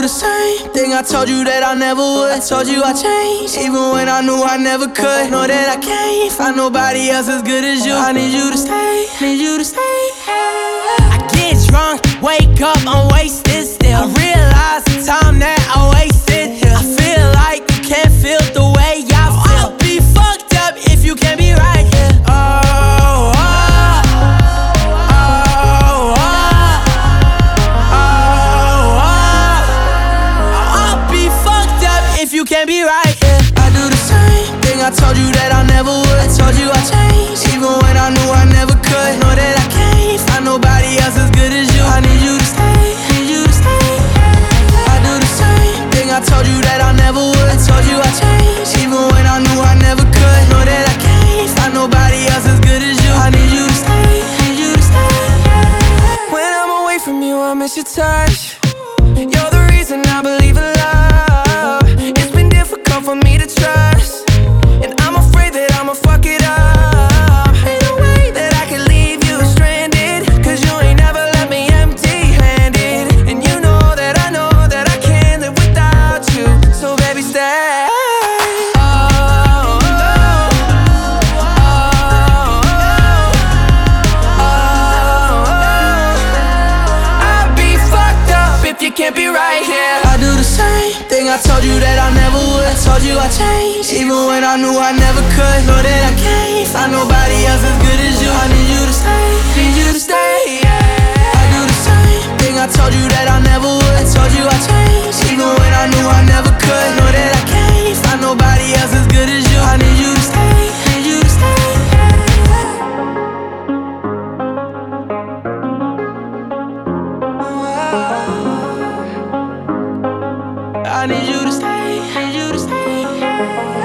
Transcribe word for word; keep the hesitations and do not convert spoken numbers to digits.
the same thing I told you that I never would. I told you I changed, even when I knew I never could. Know that I can't find nobody else as good as you. I need you to stay, need you to stay. I get drunk, wake up, I'm wasted still. I realize the time that I wasted here. I feel like you can't feel the way I feel. I'll be fucked up if you can't be right here. Oh, oh, oh, oh, oh, oh. I'll be fucked up if you can't be right here. I do the same thing I told you that I never would. I told you I changed, even when I knew I never could. Know that I can't find nobody else as good as you. I need you to stay, need you to stay. I do the same thing I told you that I never would. I told you I changed, even when I knew I never could. Know that I can't find nobody else as good as you. I need you to stay, need you to stay. When I'm away from you, I miss your touch. You're the reason I believe in love. It's been difficult for me to trust, and I'm afraid that I'ma fuck it up. Ain't no way that I can leave you stranded, cause you ain't never left me empty-handed. And you know that I know that I can't live without you. So baby, stay. Oh, oh, oh, oh, oh. I'd be fucked up if you can't be right here. I do the same thing I told you that I never would. I told you I changed, even when I knew I never could. Know that I can't find nobody else as good as you. I need you to stay, need you to stay, yeah. I do the same thing I told you that I never would. I told you I changed, even when I knew I never could. Know that I can't find nobody else as good as you. I need you to stay, need you to stay. I need you to stay, need you to stay.